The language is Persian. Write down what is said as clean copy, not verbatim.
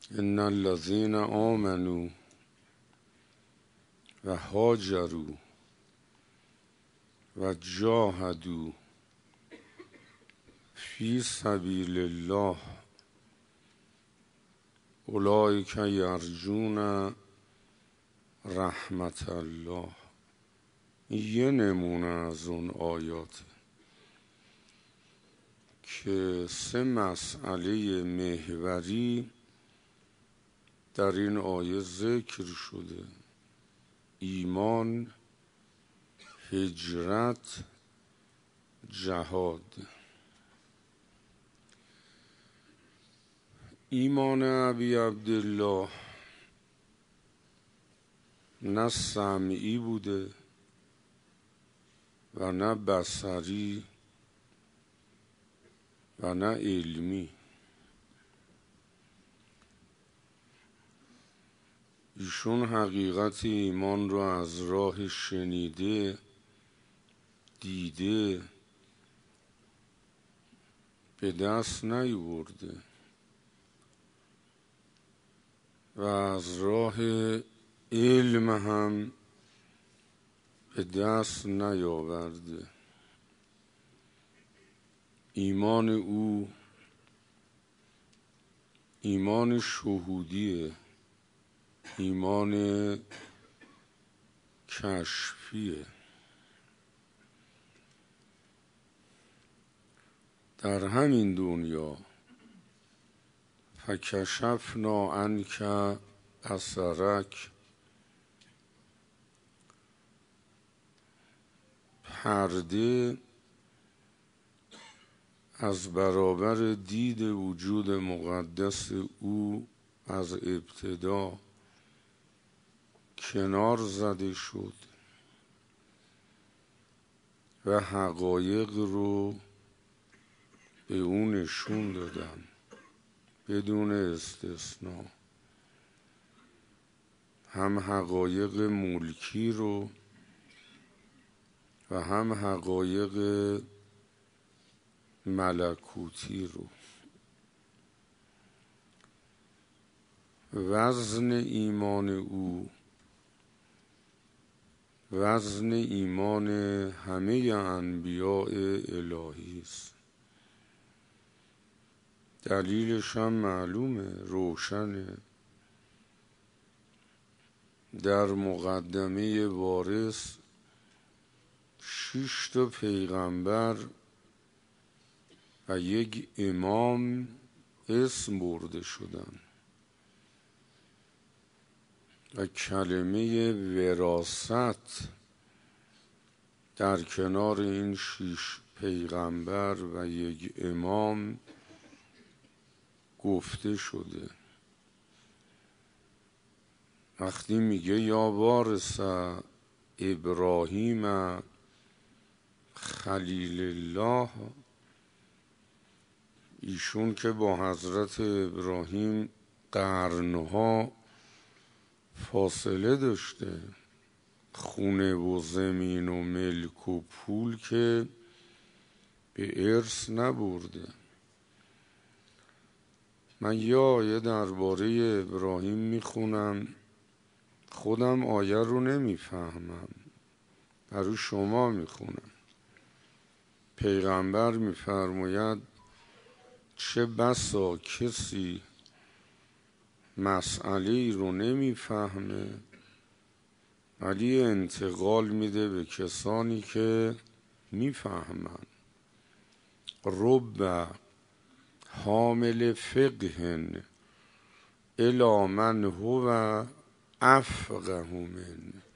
ان الذين آمنوا و هاجروا و جاهدوا فی سبیل الله اولئک یرجون رحمت الله. یه نمونه از اون آیات که 3 مسئله محوری در این آیه ذکر شده: ایمان، هجرت، جهاد. ایمان ابی عبدالله نه سمعی بوده و نه بصری و نه علمی. ایشون حقیقت ایمان رو از راه شنیده، دیده، به دست نیاورده و از راه علم هم به دست نیاورده. ایمان او ایمان شهودیه، ایمان کشفیه. در همین دنیا فکشفنا عنک اثرک، پرده از برابر دید وجود مقدس او از ابتدا کنار زده شد و حقایق رو به او نشون دادن بدون استثناء، هم حقایق ملکی رو و هم حقایق ملکوتی رو. وزن ایمان او وزن ایمان همه انبیاء الهی است. دلیلش هم معلومه، روشنه. در مقدمه وارث 6 تا پیغمبر و 1 امام اسم برده شدن و کلمه وراثت در کنار این 6 پیغمبر و 1 امام گفته شده. وقتی میگه یا وارث ابراهیم خلیل الله، ایشون که با حضرت ابراهیم قرنها فاصله داشته، خونه و زمین و ملک و پول که به ارث نبرده. من یه آیه درباره ابراهیم میخونم، خودم آیه رو نمیفهمم، برای شما میخونم. پیغمبر میفرماید چه بسا کسی مسئله رو نمیفهمه ولی انتقال میده به کسانی که میفهمن. رب حامل فقه الی من هو افقه من.